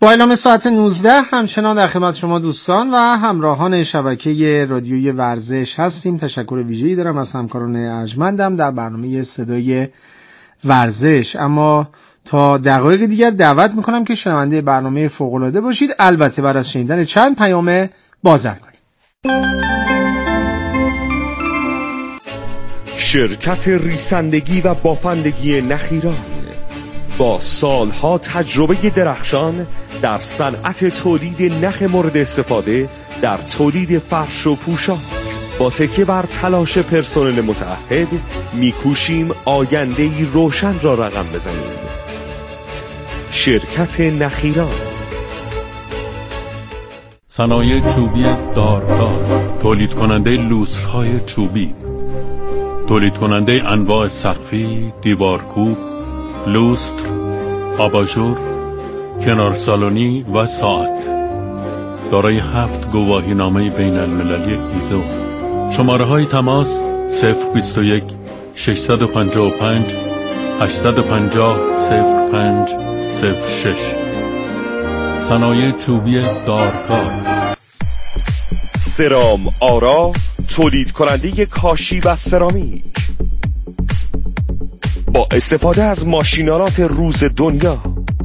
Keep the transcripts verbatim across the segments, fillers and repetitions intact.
با اعلام ساعت نوزده همچنان در خدمت شما دوستان و همراهان شبکه رادیوی ورزش هستیم. تشکر ویژه‌ای دارم از همکاران ارجمندم در برنامه صدای ورزش. اما تا دقایق دیگر دعوت میکنم که شنونده برنامه فوق‌العاده باشید، البته بعد از شنیدن چند پیام بازرگانی. شرکت ریسندگی و بافندگی نخیران با سالها تجربه درخشان در صنعت تولید نخ مورد استفاده در تولید فرش و پوشاک، با تکیه بر تلاش پرسنل متعهد میکوشیم آینده‌ای روشن را رقم بزنیم. شرکت نخیران. صنایع چوبی دارکار، تولید کننده لوسترهای چوبی، تولید کننده انواع سقفی، دیوارکوب، لوستر، آباژور، کنار سالونی و ساعت. دارای هفت گواهی نامه بین المللی ایزو. شماره های تماس صفر بیست و یک ششصد و پنجاه و پنج هشتصد و پنجاه صفر پنج صفر شش. صنایع چوبی دارکار. سرام آرا، تولید کننده کاشی و سرامیک، با استفاده از ماشینالات روز دنیا.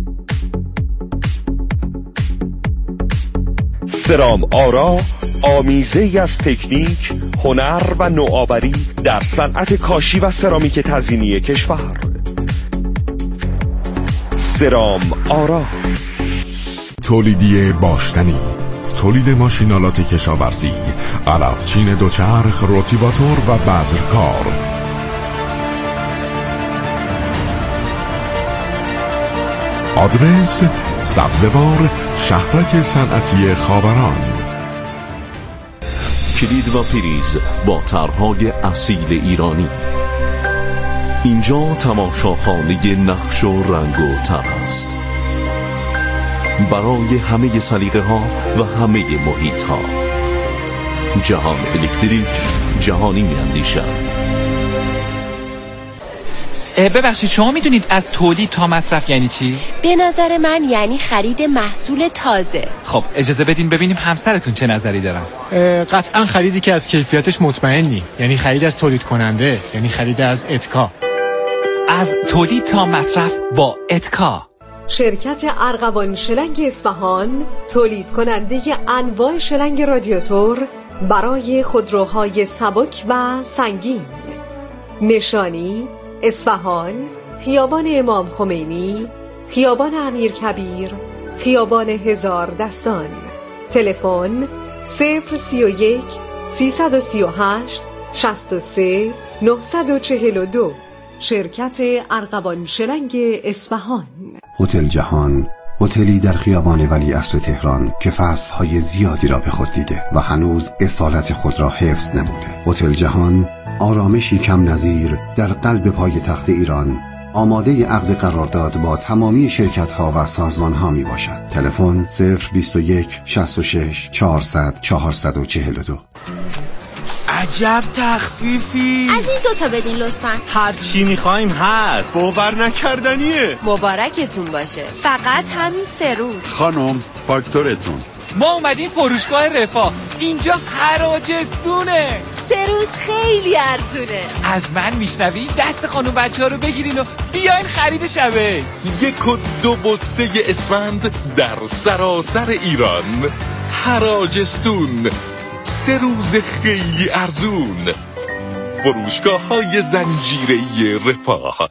سرام آرا آمیزه‌ای از تکنیک، هنر و نوآوری در صنعت کاشی و سرامیک تزیینی کشور. سرام آرا. تولیدی باشتنی، تولید ماشینالات کشاورزی، علفچین دوچرخ، روتیواتور و بذرکار. آدرس سبزوار، شهرک صنعتی خاوران. کلید و پریز با طرح‌های اصیل ایرانی. اینجا تماشاخانه نقش و رنگ و طرح است برای همه سلیقه ها و همه محیط ها. جهان الکتریک، جهانی می‌اندیشد. ببخشید شما میدونید از تولید تا مصرف یعنی چی؟ به نظر من یعنی خرید محصول تازه. خب اجازه بدین ببینیم همسرتون چه نظری دارن. قطعا خریدی که از کیفیتش مطمئنی، یعنی خرید از تولید کننده، یعنی خرید از اتکا. از تولید تا مصرف با اتکا. شرکت ارغوان شلنگ اصفهان، تولید کننده انواع شلنگ رادیاتور برای خودروهای سبک و سنگین. نشانی اصفهان، خیابان امام خمینی، خیابان امیرکبیر، خیابان هزار دستان. تلفن صفر سی و یک سیصد و سی و هشت شصت و سه نهصد و چهل و دو. شرکت ارغوان شلنگ اصفهان. هتل جهان، هتلی در خیابان ولیعصر تهران که فصلهای زیادی را به خود دیده و هنوز اصالت خود را حفظ نموده. هتل جهان آرامشی کم نظیر در قلب پایتخت ایران، آماده عقد قرارداد با تمامی شرکت‌ها و سازمان‌ها می باشد. تلفن صفر بیست و یک شصت و شش چهارصد چهارصد و چهل و دو. عجب تخفیفی. از این دوتا بدین لطفاً. هر چی میخوایم هست. باور نکردنیه. مبارکتون باشه. فقط همین سه روز. خانم فاکتورتون. ما اومدیم فروشگاه رفاه، اینجا حراجستونه. سه روز خیلی ارزونه. از من میشنوی؟ دست خانم بچه ها رو بگیرین و بیاین خرید شبه. یک و دو و سه اسفند در سراسر ایران. حراجستون، سه روز خیلی ارزون. فروشگاه های زنجیره‌ای رفاه.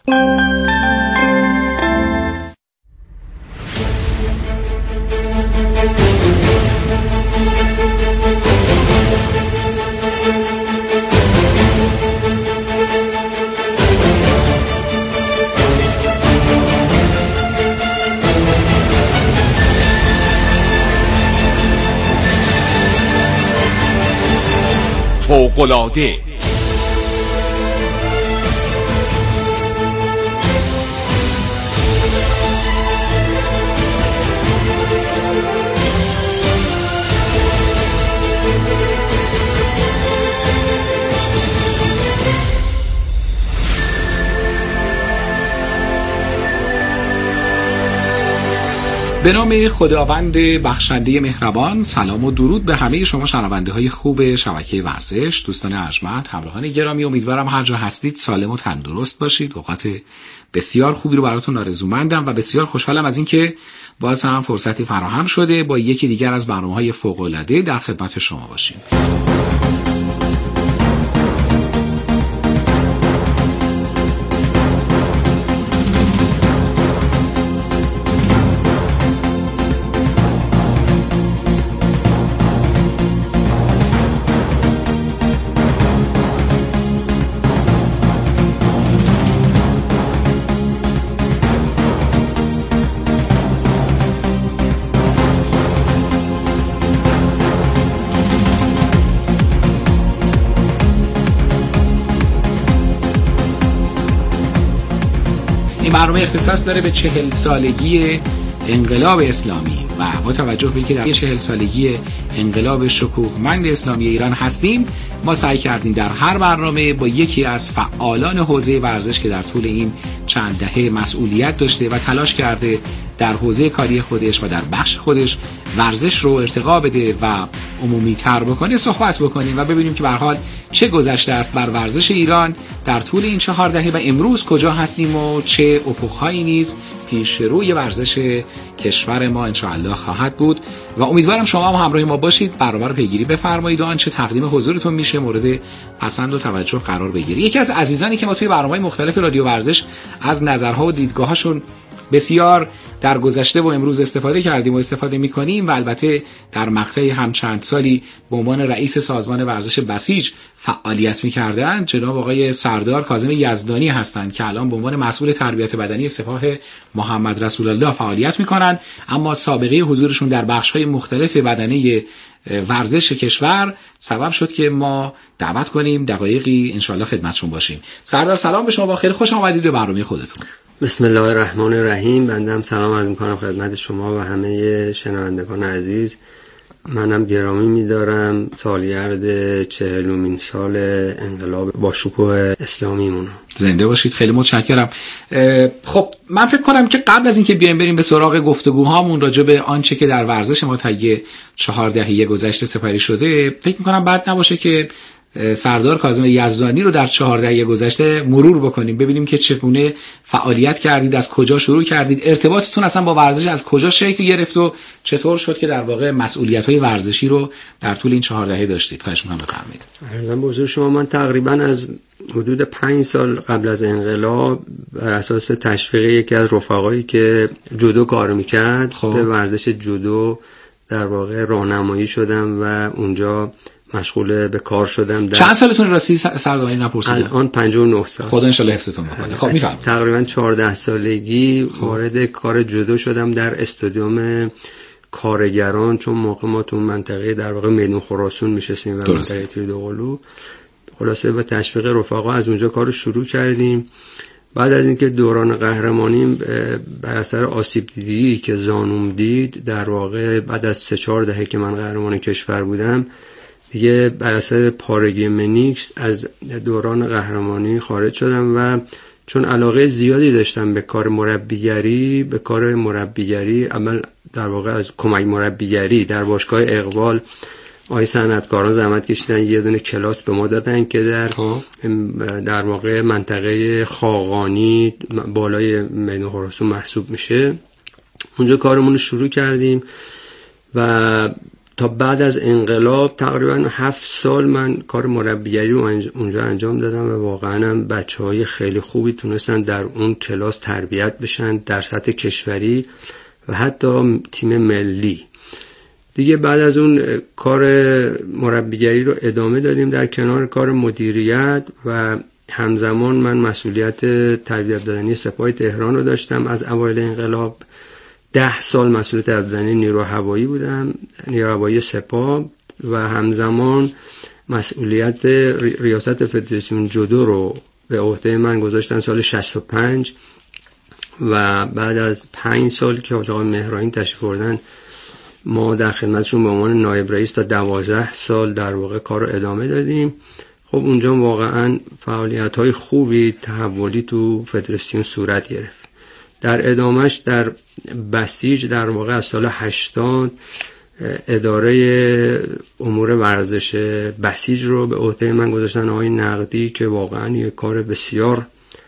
فوق‌العاده. به نام خداوند بخشنده مهربان، سلام و درود به همه شما شنونده های خوب شبکه ورزش، دوستان ارجمند، همراهان گرامی. امیدوارم هر جا هستید سالم و تندرست باشید. اوقات بسیار خوبی رو براتون آرزومندم و بسیار خوشحالم از اینکه باز هم فرصتی فراهم شده با یکی دیگر از برنامه‌های فوق‌العاده در خدمت شما باشیم. این برنامه اختصاص داره به چهل سالگی انقلاب اسلامی و با توجه به اینکه در چهل سالگی انقلاب شکوهمند اسلامی ایران هستیم، ما سعی کردیم در هر برنامه با یکی از فعالان حوزه ورزش که در طول این چند دهه مسئولیت داشته و تلاش کرده در حوزه کاری خودش و در بخش خودش ورزش رو ارتقا بده و عمومی تر بکنه صحبت بکنیم و ببینیم که به هر حال چه گذشته است بر ورزش ایران در طول این چهار دهه و امروز کجا هستیم و چه افق‌هایی نیز پیش روی ورزش کشور ما انشاءالله خواهد بود و امیدوارم شما هم همراه ما باشید، برنامه رو پیگیری بفرمایید و آنچه تقدیم حضورتون میشه مورد پسند و توجه قرار بگیره. یکی از عزیزانی که ما توی برنامه‌های مختلف رادیو ورزش از نظرها و دیدگاه‌هاشون بسیار در گذشته و امروز استفاده کردیم و استفاده می‌کنیم و البته در مقطع هم چند سالی به عنوان رئیس سازمان ورزش بسیج فعالیت می‌کردند، جناب آقای سردار کاظم یزدانی هستند که الان به عنوان مسئول تربیت بدنی سپاه محمد رسول الله فعالیت می‌کنند، اما سابقه حضورشون در بخش‌های مختلف بدنه ورزش کشور سبب شد که ما دعوت کنیم دقایقی انشالله خدمتشون باشیم. سردار سلام به شما، با خیلی خوش آمدید به برنامه خودتون. بسم الله الرحمن الرحیم. بنده هم سلام عرض می‌کنم خدمت شما و همه شنوندگان عزیز. منم گرامی می‌دارم سالگرد چهلمین سال انقلاب با شکوه اسلامیمون. زنده باشید، خیلی متشکرم. خب من فکر کنم که قبل از اینکه بیایم بریم به سراغ گفتگوهامون راجع به آنچه که در ورزش ما طی چهار دهه گذشته سپری شده، فکر می‌کنم بد نباشه که سردار کاظم یزدانی رو در چهار دهه گذشته مرور بکنیم، ببینیم که چگونه فعالیت کردید، از کجا شروع کردید، ارتباطتون اصلا با ورزش از کجا شکل گرفت و چطور شد که در واقع مسئولیت‌های ورزشی رو در طول این چهار دهه داشتید. خواهش می‌کنم بفرمایید. عرضم به حضور شما، من تقریبا از حدود پنج سال قبل از انقلاب بر اساس تشویق یکی از رفقایی که جودو کار می‌کرد به ورزش جودو در واقع راهنمایی شدم و اونجا مشغول به کار شدم. چند سالتون راستی سردار نپرسیدم؟ الان پنجاه و نه سال. خدا ان شاء الله حفظتون بکنه. خب میفهمم. تقریبا چهارده سالگی وارد کار جودو شدم در استادیوم کارگران، چون موقع ما تو منطقه در واقع میدون خراسان میشستیم و منطقه تیردوقلو. خلاصه با تشویق رفقا از اونجا کارو شروع کردیم. بعد از اینکه دوران قهرمانیم بر اثر آسیب دیدی که زانوم دید، در واقع بعد از سه چهار دهه که من قهرمان کشور بودم دیگه بر اثر پارگی منیکس از دوران قهرمانی خارج شدم و چون علاقه زیادی داشتم به کار مربیگری به کار مربیگری عمل در واقع از کمک مربیگری در باشگاه اقبال آقای صنعتکاران زحمت کشیدن، یه دونه کلاس به ما دادن که در در واقع منطقه خاقانی بالای میدان خراسان محسوب میشه. اونجا کارمون رو شروع کردیم و تا بعد از انقلاب تقریبا هفت سال من کار مربیگری رو اونجا انجام دادم و واقعا هم بچه‌های خیلی خوبی تونستن در اون کلاس تربیت بشن در سطح کشوری و حتی تیم ملی. دیگه بعد از اون کار مربیگری رو ادامه دادیم در کنار کار مدیریت و همزمان من مسئولیت تربیت بدنی سپاه تهران رو داشتم. از اوایل انقلاب ده سال مسئول تربیت بدنی نیرو هوایی بودم، نیرو هوایی سپاه، و همزمان مسئولیت ریاست فدراسیون جودو رو به عهده من گذاشتن سال شصت و پنج و بعد از پنج سال که آقای مهرانی تشریف بردن ما در خدمتشون به عنوان نایب رئیس تا دوازده سال در واقع کار رو ادامه دادیم. خب اونجا واقعا فعالیت‌های خوبی تحولی تو فدراسیون صورت گرفت. در ادامهش در بسیج در واقع از سال هشتاد اداره امور ورزش بسیج رو به عهده من گذاشتن آقای نقدی که واقعا یک کار بسیار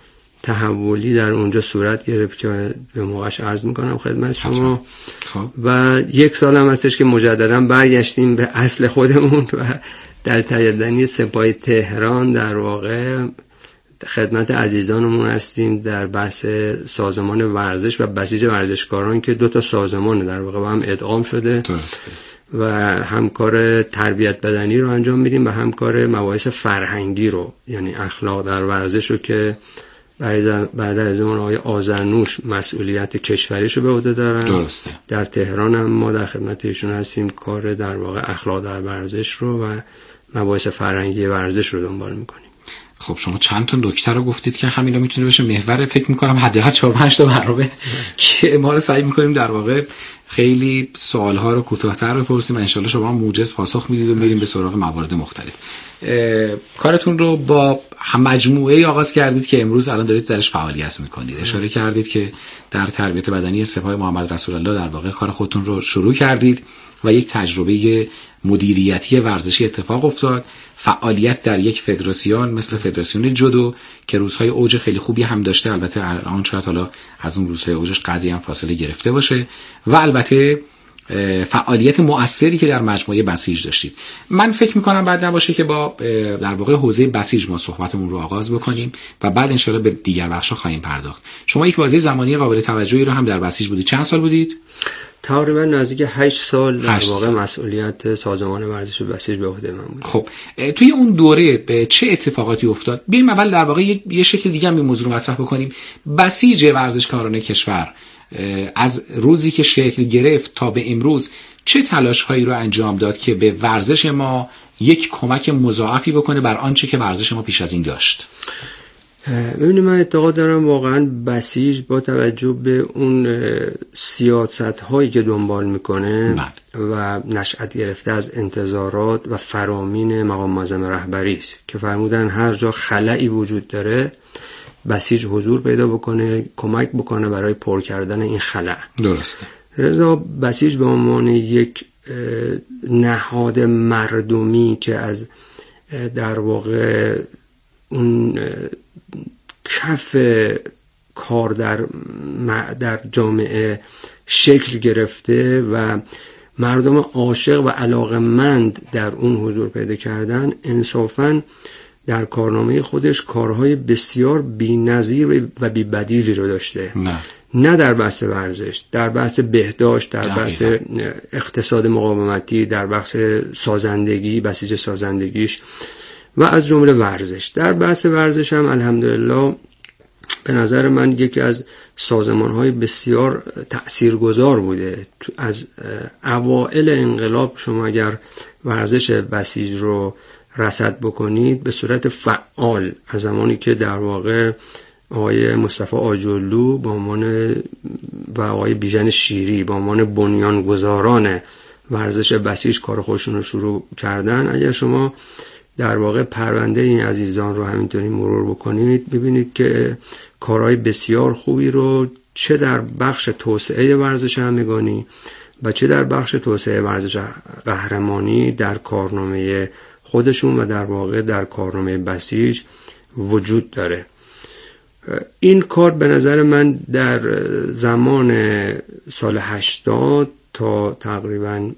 تحولی در اونجا صورت گرفت که به موقعش عرض میکنم خدمت شما. خب. و یک سال هم هستش که مجددا برگشتیم به اصل خودمون و در تهیه‌دنی سپاه تهران در واقع خدمت عزیزانمون هستیم در بحث سازمان ورزش و بسیج ورزشکاران که دو تا سازمان در واقع با هم ادغام شده درسته. و همکار تربیت بدنی رو انجام میدیم و همکار مباحث فرهنگی رو، یعنی اخلاق در ورزش رو که بعد از اون آقای آذرنوش مسئولیت کشوریش رو به عهده دارن درسته. در تهران هم ما در خدمت ایشون هستیم، کار در واقع اخلاق در ورزش رو و مباحث فرهنگی ورزش رو دنبال میکنیم. خب شما چند تا نکته رو گفتید که همینا میتونه بشه محور فکر میکنم حداقل چهار پنج تا برنامه که ما رو سعی میکنیم در واقع خیلی سوالها رو کوتاه‌تر بپرسیم و ان شاءالله شما موجز پاسخ میدید و میریم به سراغ موارد مختلف. کارتون رو با مجموعه آغاز کردید که امروز الان دارید درش فعالیت میکنید. اشاره کردید که در تربیت بدنی سپاه محمد رسول الله در واقع کار خودتون رو شروع کردید و یک تجربه مدیریتی ورزشی اتفاق افتاد. فعالیت در یک فدراسیون مثل فدراسیون جودو که روزهای اوج خیلی خوبی هم داشته، البته الان شاید حالا از اون روزهای اوجش قدری هم فاصله گرفته باشه، و البته فعالیت مؤثری که در مجموعه بسیج داشتید. من فکر میکنم بعد نباشه که با در واقع حوزه بسیج ما صحبتمون رو آغاز بکنیم و بعد انشالله به دیگر بخشا خواهیم پرداخت. شما یک بازه زمانی قابل توجهی رو هم در بسیج بودید. چند سال بودید؟ تقریبا نزدیک هشت سال در واقع مسئولیت سازمان ورزش بسیج به عهده من بود. خب توی اون دوره به چه اتفاقاتی افتاد؟ بیایم اول در واقع یه, یه شکل دیگه هم این موضوع رو مطرح بکنیم. بسیج ورزشکاران کشور از روزی که شکل گرفت تا به امروز چه تلاش هایی رو انجام داد که به ورزش ما یک کمک مضاعفی بکنه بر آنچه که ورزش ما پیش از این داشت؟ ببینید من اعتقاد دارم واقعا بسیج با توجه به اون سیاست هایی که دنبال میکنه من. و نشأت گرفته از انتظارات و فرامین مقام معظم رهبری است که فرمودن هر جا خلایی وجود داره بسیج حضور پیدا بکنه، کمک بکنه برای پر کردن این خلا. درسته. رضا بسیج به عنوان یک نهاد مردمی که از در واقع اون کف کار در در جامعه شکل گرفته و مردم عاشق و علاقمند در اون حضور پیدا کردن، انصافاً در کارنامه خودش کارهای بسیار بی‌نظیر و بی‌بدیلی رو داشته. نه نه در بحث ورزش، در بحث بهداشت، در بحث اقتصاد مقاومتی، در بحث سازندگی، بسیج سازندگیش و از جمله ورزش. در بحث ورزش هم الحمدلله به نظر من یکی از سازمان‌های بسیار تأثیرگذار بوده. از اوائل انقلاب شما اگر ورزش بسیج رو رصد بکنید به صورت فعال، از زمانی که در واقع آقای مصطفی آجرلو با عنوان و آقای بیژن شیری با عنوان بنیانگذاران ورزش بسیج کار خودشون رو شروع کردن، اگر شما در واقع پرونده این عزیزان رو همینطوری مرور بکنید ببینید که کارهای بسیار خوبی رو چه در بخش توسعه ورزش همگانی و چه در بخش توسعه ورزش قهرمانی در کارنامه خودشون و در واقع در کارنامه بسیج وجود داره. این کار به نظر من در زمان سال هشتاد تا تقریبا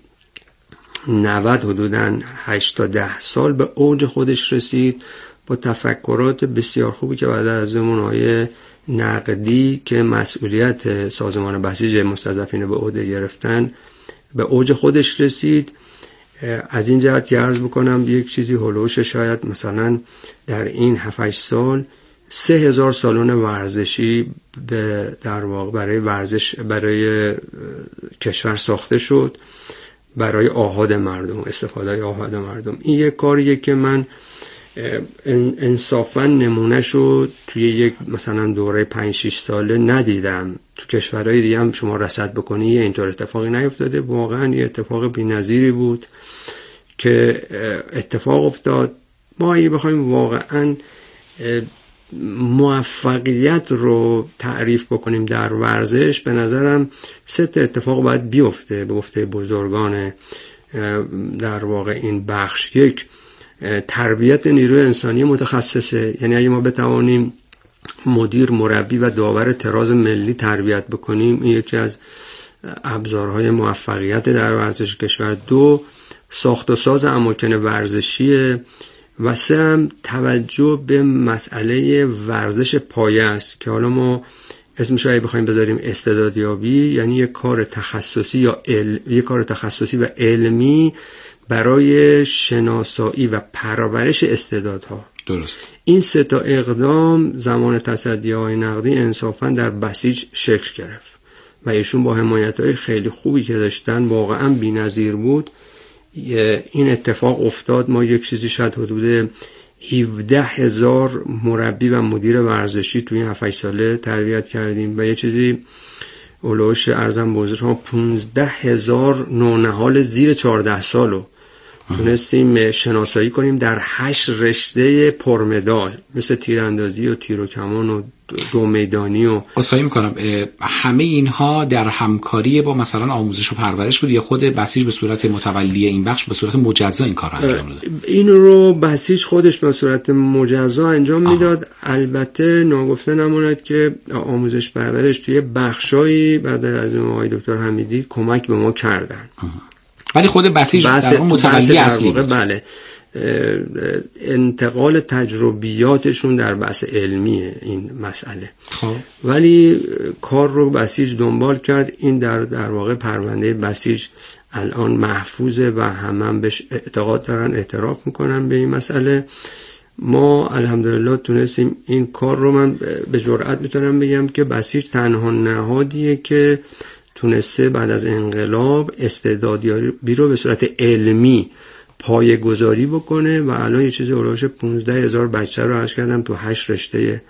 نود حدوداً هشت تا ده سال به اوج خودش رسید با تفکرات بسیار خوبی که بعد از زمان های نقدی که مسئولیت سازمان بسیج مستضعفین به عهده گرفتن به اوج خودش رسید. از این جهت که عرض بکنم یک چیزی هلوش شاید مثلا در این هفت هشت سال سه هزار سالن ورزشی به در واقع برای ورزش برای کشور ساخته شد برای آحاد مردم، استفاده آحاد مردم. این یک کاریه که من انصافا نمونه شد توی یک مثلا دوره پنج شش ساله ندیدم. تو کشورهای دیگه هم شما رصد بکنی اینطور اتفاقی نیفتاده. واقعا یه اتفاق بی‌نظیری بود که اتفاق افتاد. ما اگه بخوایم واقعا موفقیت رو تعریف بکنیم در ورزش، به نظرم سه تا اتفاق باید بیفته به گفته بزرگان در واقع این بخش. یک، تربیت نیروی انسانی متخصصه، یعنی اگه ما بتوانیم مدیر، مربی و داور تراز ملی تربیت بکنیم، این یکی از ابزارهای موفقیت در ورزش کشور. دو، ساخت و ساز اماکن ورزشیه. و سه هم توجه به مسئله ورزش پایه است که حالا ما اسمش رو بخوایم بذاریم استعدادیابی، یعنی یک کار تخصصی یا علم، یک کار تخصصی و علمی برای شناسایی و پرورش استعدادها. درست. این سه تا اقدام زمان تصدی‌های نقدی انصافاً در بسیج شکل گرفت و ایشون با حمایت‌های خیلی خوبی که داشتن واقعاً بی‌نظیر بود. این اتفاق افتاد. ما یک چیزی شاید حدود هفده هزار مربی و مدیر ورزشی توی این هفت ساله تربیت کردیم و یه چیزی اولوش ارزم به حضور شما پانزده هزار نونهال زیر چهارده سالو تونستیم شناسایی کنیم در هشت رشته پرمدال، مثل تیراندازی و تیر و کمان و دو میدانی. و اصحایی میکنم همه اینها در همکاری با مثلا آموزش و پرورش بود یا خود بسیج به صورت متولی این بخش به صورت مجزا این کار رو انجام داد؟ این رو بسیج خودش به صورت مجزا انجام میداد. البته ناگفته نماند که آموزش پرورش توی بخشایی بعد از آقای دکتر حمیدی کمک به ما کردن، ولی خود بسیج در اون متولی اصلی بود. بله، انتقال تجربیاتشون در بحث علمیه این مسئله. خب. ولی کار رو بسیج دنبال کرد. این در در واقع پرونده بسیج الان محفوظه و همه هم بهش اعتقاد دارن، اعتراف میکنن به این مسئله. ما الحمدلله تونستیم این کار رو، من به جرئت میتونم بگم که بسیج تنها نهادیه که تونسته بعد از انقلاب استعدادیابی رو به صورت علمی پایه گذاری بکنه و الان یه چیزی اولوش پانزده هزار بچه رو عرض کردم تو هشت رشته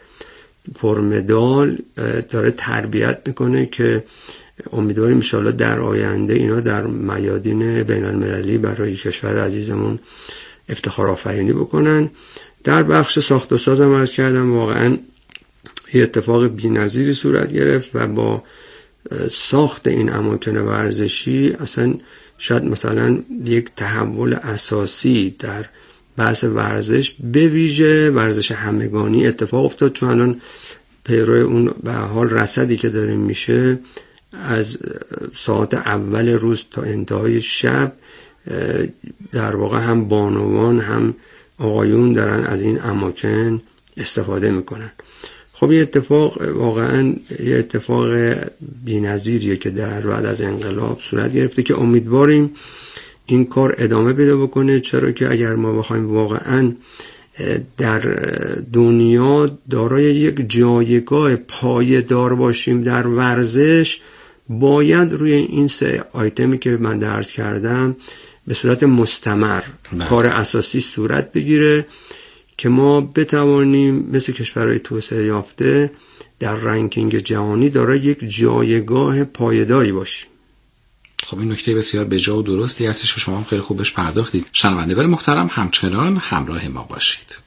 پرمدال داره تربیت میکنه که امیدواریم انشاءالله در آینده اینا در میادین بین المللی برای کشور عزیزمون افتخار آفرینی بکنن. در بخش ساخت و ساز هم عرض کردم واقعا یه اتفاق بی‌نظیری صورت گرفت و با ساخت این اماکن ورزشی اصلا شاید مثلا یک تحول اساسی در بحث ورزش به ویژه ورزش همگانی اتفاق افتاد، چون الان پیرو اون به حال رصدی که داریم میشه از ساعت اول روز تا انتهای شب در واقع هم بانوان هم آقایون دارن از این اماکن استفاده میکنن. خب یه اتفاق واقعا یه اتفاق بی‌نظیریه که در بعد از انقلاب صورت گرفته که امیدواریم این کار ادامه پیدا بکنه، چرا که اگر ما بخوایم واقعا در دنیا دارای یک جایگاه پایدار باشیم در ورزش، باید روی این سه آیتمی که من درس کردم به صورت مستمر نه. کار اساسی صورت بگیره که ما بتوانیم مثل کشورهای توسعه یافته در رنکینگ جهانی دارای یک جایگاه پایداری باشیم. خب این نکته بسیار بجا و درستی هستش و شما هم خیلی خوب بهش پرداختید. شنوندگان محترم همچنان همراه ما باشید.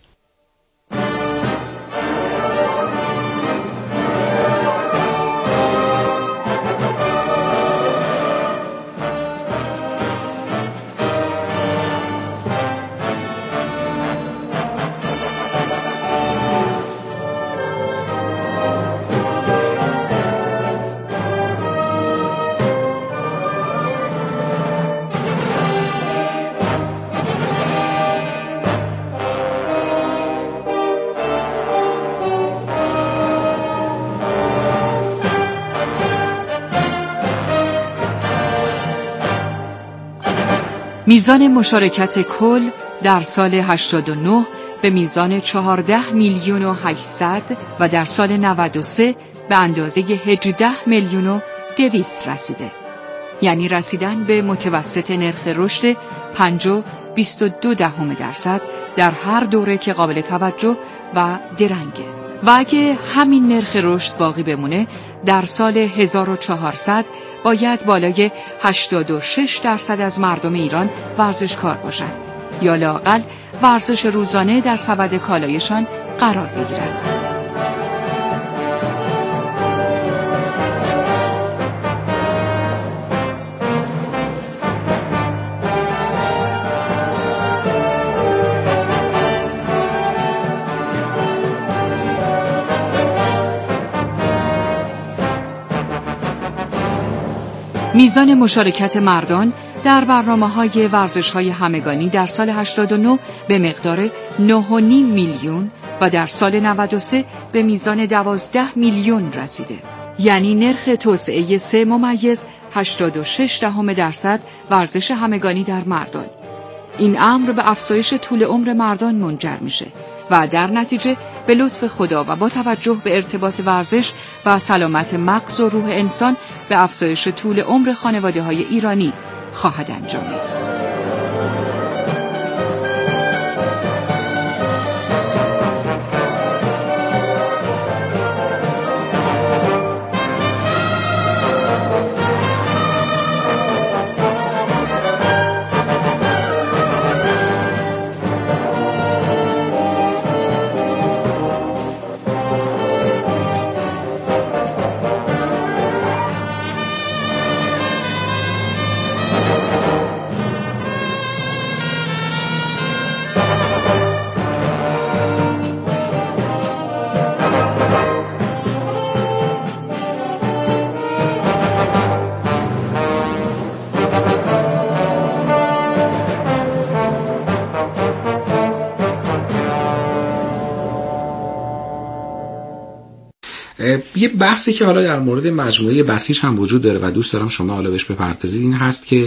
میزان مشارکت کل در سال هشتاد و نه به میزان چهارده میلیون و هشتصد و در سال نود و سه به اندازه هجده میلیون و دویست رسیده. یعنی رسیدن به متوسط نرخ رشد پنج و بیست و دو دهم درصد در هر دوره که قابل توجه و درنگه. و اگه همین نرخ رشد باقی بمونه در سال هزار و چهارصد باید بالای هشتاد و شش درصد از مردم ایران ورزشکار باشند یا لااقل ورزش روزانه در سبد کالایشان قرار بگیرد. میزان مشارکت مردان در برنامه‌های ورزش‌های همگانی در سال هشتاد و نه به مقدار نه و نیم میلیون و در سال نود و سه به میزان دوازده میلیون رسیده. یعنی نرخ توسعه سه ممیز هشتاد و شش دهم درصد ورزش همگانی در مردان. این امر به افزایش طول عمر مردان منجر میشه و در نتیجه به لطف خدا و با توجه به ارتباط ورزش و سلامت مغز و روح انسان به افزایش طول عمر خانواده‌های ایرانی خواهد انجامید. یه بحثی که حالا در مورد مجموعه بسیج هم وجود داره و دوست دارم شما حالا بهش بپردازید این هست که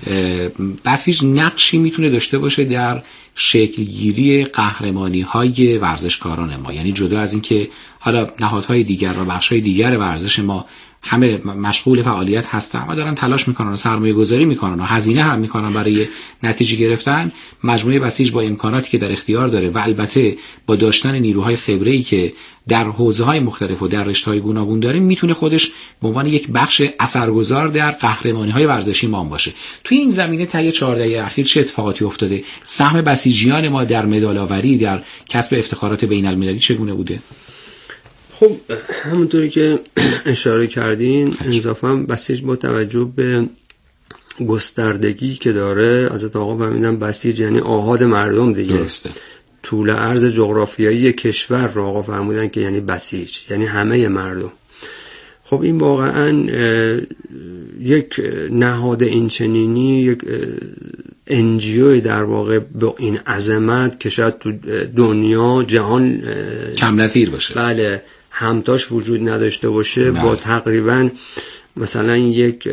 بسیج نقشی میتونه داشته باشه در شکلگیری قهرمانی‌های ورزشکاران ما. یعنی جدا از این که حالا نهادهای دیگر و بخش‌های دیگر ورزش ما همه مشغول فعالیت هستن و دارن تلاش میکنن و سرمایه گذاری میکنن و هزینه هم میکنن برای نتیجه گرفتن، مجموعه بسیج با امکاناتی که در اختیار داره و البته با داشتن نیروهای خبره‌ای که در حوزه‌های مختلف و در رشته‌های گوناگون داره میتونه خودش به عنوان یک بخش اثرگذار در قهرمانی‌های ورزشی ما باشه. توی این زمینه طی چهارده دهه اخیر چه اتفاقاتی افتاده؟ سهم بسیجیان ما در مدال‌آوری، در کسب افتخارات بین‌المللی چگونه بوده؟ خب همونطوری که اشاره کردین اضافاً بسیج با توجه به گستردگی که داره، از آقا فهمیدم بسیج یعنی آحاد مردم دیگه. درسته. طول عرض جغرافیایی کشور رو آقا فرمودن که یعنی بسیج یعنی همه مردم. خب این واقعاً یک نهاد اینچنینی، یک انجیوی در واقع با این عظمت که شاید تو دنیا جهان کم نظیر باشه، بله همتاش وجود نداشته باشه، با تقریبا مثلا یک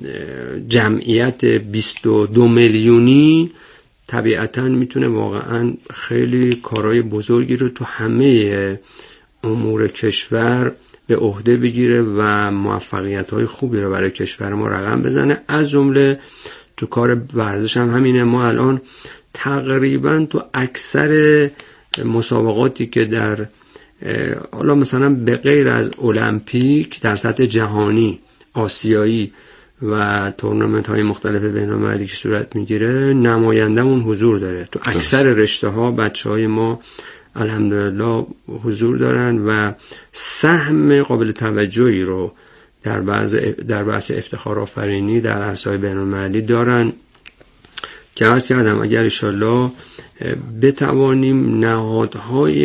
جمعیت بیست و دو میلیونی طبیعتاً میتونه واقعاً خیلی کارهای بزرگی رو تو همه امور کشور به عهده بگیره و موفقیت‌های خوبی رو برای کشور ما رقم بزنه. از جمله تو کار ورزش هم همینه. ما الان تقریباً تو اکثر مسابقاتی که در حالا مثلا به غیر از المپیک در سطح جهانی، آسیایی و تورنمنت های مختلف بین‌المللی که صورت میگیره نمایندمون حضور داره. تو اکثر رشته ها بچه های ما الحمدلله حضور دارن و سهم قابل توجهی رو در بعض در بحث افتخار آفرینی در عرصه‌های بین‌المللی دارن که عرض کردم اگر انشالله بتوانیم نهادهای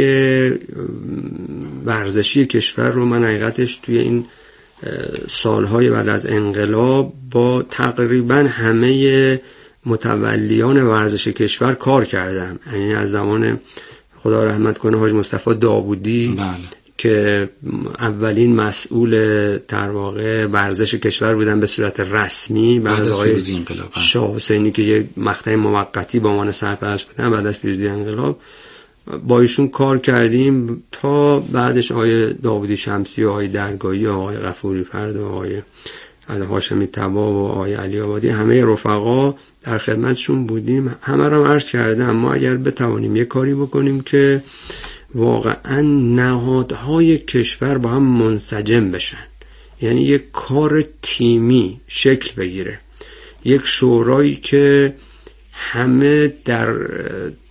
ورزشی کشور رو، من حقیقتش توی این سالهای بعد از انقلاب با تقریبا همه متولیان ورزش کشور کار کردم، یعنی از زمان خدا رحمت کنه حاج مصطفی داوودی بله. که اولین مسئول در واقع ورزش کشور بودن به صورت رسمی، بعد از آقای شاه حسینی که یک مقطع موقتی با عنوان سرپرست بودن بعد از پیروزی انقلاب، با ایشون کار کردیم تا بعدش آقای داوودی شمسی و آقای درگاهی و آقای غفوری فرد و آقای هاشمی طبا و آقای علی آبادی، همه رفقا در خدمتشون بودیم. همه رو عرض کردم ما اگر بتوانیم یک کاری بکنیم که واقعا نهادهای کشور با هم منسجم بشن، یعنی یک کار تیمی شکل بگیره، یک شورایی که همه در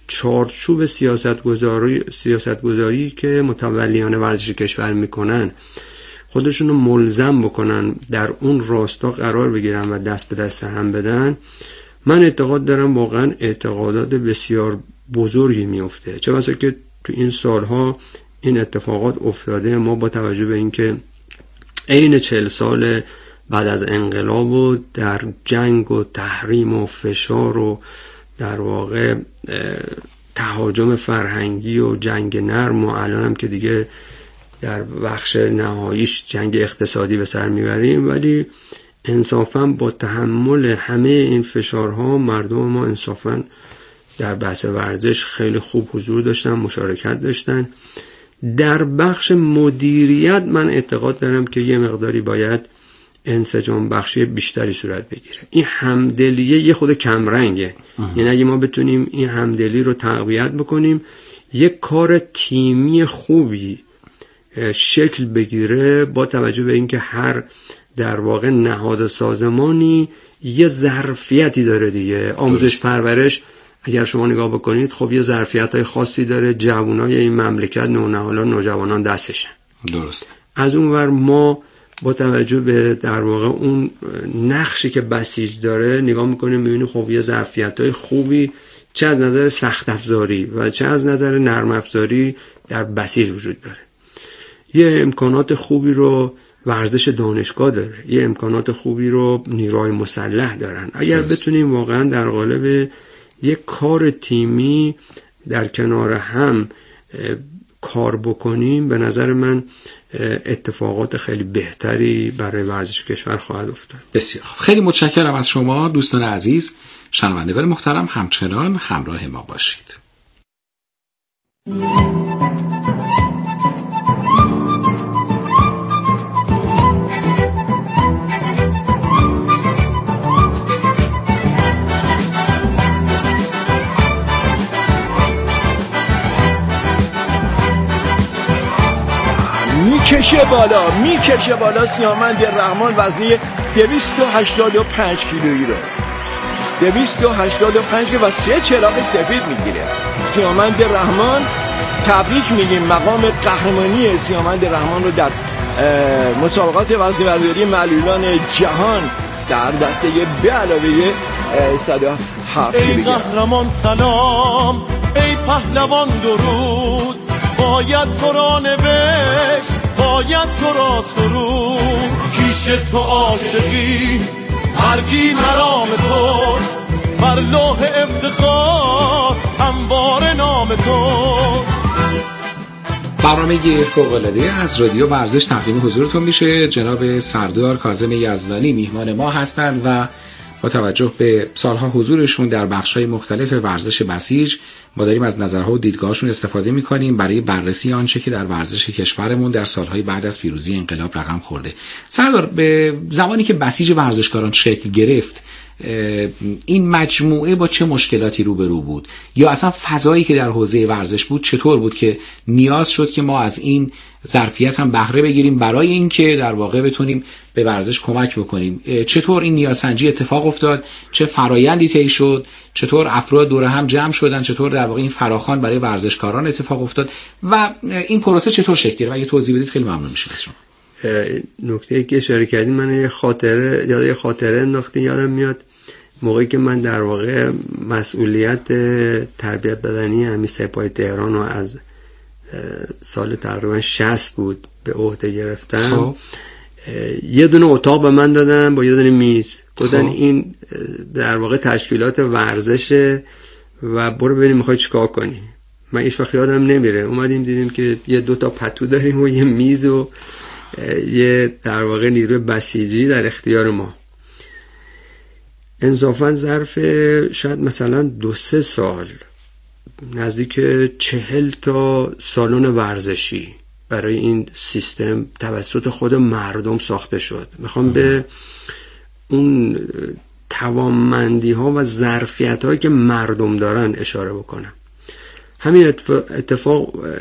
چارچوب سیاستگذاری سیاستگذاری که متولیان ورزش کشور میکنن خودشونو ملزم بکنن در اون راستا قرار بگیرن و دست به دست هم بدن، من اعتقاد دارم واقعا اعتقادات بسیار بزرگی میفته. چه بسا که تو این سالها این اتفاقات افتاده. ما با توجه به اینکه عین چهل سال بعد از انقلاب و در جنگ و تحریم و فشار و در واقع تهاجم فرهنگی و جنگ نرم و الان هم که دیگه در بخش نهاییش جنگ اقتصادی به سر میبریم، ولی انصافاً با تحمل همه این فشارها مردم ما انصافاً در بحث ورزش خیلی خوب حضور داشتن، مشارکت داشتن. در بخش مدیریت من اعتقاد دارم که یه مقداری باید انسجام بخشی بیشتری صورت بگیره. این همدلیه یه خود کمرنگه، یعنی اگه ما بتونیم این همدلی رو تقویت بکنیم، یک کار تیمی خوبی شکل بگیره، با توجه به اینکه هر در واقع نهاد سازمانی یه ظرفیتی داره دیگه. آموزش پرورش اگر شما نگاه بکنید خب یه ظرفیت‌های خاصی داره، جوانای این مملکت نونهالان نوجوانان دستشن. درسته. از اون ور ما با توجه به در واقع اون نقشی که بسیج داره نگاه میکنیم، میبینیم خب یه ظرفیت‌های خوبی چه از نظر سخت افزاری و چه از نظر نرم افزاری در بسیج وجود داره. یه امکانات خوبی رو ورزش دانشگاه داره، یه امکانات خوبی رو نیروهای مسلح دارن. اگر درست. بتونیم واقعا در قالب یک کار تیمی در کنار هم کار بکنیم، به نظر من اتفاقات خیلی بهتری برای ورزش کشور خواهد افتاد. بسیار خیلی متشکرم از شما دوستان عزیز. شنوندگان محترم همچنان همراه ما باشید. میکشه بالا میکشه بالا سیامند رحمان وزنی دویست و هشتاد و پنج کیلویی رو دویست و هشتاد و پنج و سه چراغ سفید میگیره. سیامند رحمان تبریک میگیم. مقام قهرمانی سیامند رحمان رو در مسابقات وزنه‌برداری معلولان جهان در دسته به علاوه صد و هفت. ای قهرمان سلام، ای پهلوان درود، باید تو را نوشت، باید تو را سرود. کیش تو عاشقی مرگی مرام توست، بر لوح افتخار هموار نام توست. برنامه فوق‌العاده از رادیو ورزش تقدیم حضورتون میشه. جناب سردار کاظم یزدانی میهمان ما هستند و با توجه به سالها حضورشون در بخش‌های مختلف ورزش بسیج ما داریم از نظرها و دیدگاهشون استفاده می‌کنیم برای بررسی آنچه که در ورزش کشورمون در سالهای بعد از پیروزی انقلاب رقم خورده. سردار، به زمانی که بسیج ورزشکاران شکل گرفت این مجموعه با چه مشکلاتی روبرو بود، یا اصلا فضایی که در حوزه ورزش بود چطور بود که نیاز شد که ما از این ظرفیت هم بهره بگیریم برای اینکه در واقع بتونیم به ورزش کمک بکنیم؟ چطور این نیازسنجی اتفاق افتاد؟ چه فرایندی طی شد؟ چطور افراد دور هم جمع شدن؟ چطور در واقع این فراخوان برای ورزشکاران اتفاق افتاد و این پروسه چطور شکل گرفت؟ اگه توضیح بدید خیلی ممنون میشم از شما. نکته که اشاره کردین من یه خاطره یاد یه خاطره انداختین یادم میاد. موقعی که من در واقع مسئولیت تربیت بدنی امی سپاه تهران رو از سال تقریبا شصت بود به عهده گرفتم، یه دونه اتاق به من دادن با یه دونه میز، گفتن این در واقع تشکیلات ورزشه و برو ببینیم میخوای چیکار کنی. من هیچ وقت یادم نمیره اومدیم دیدیم که یه دو تا پتو داریم و یه میز و یه در واقع نیروی بسیجی در اختیار ما. انصافاً ظرف شاید مثلا دو سه سال نزدیک چهل تا سالن ورزشی برای این سیستم توسط خود مردم ساخته شد. میخوام به اون توانمندی ها و ظرفیت هایی که مردم دارن اشاره بکنم. همین اتفاق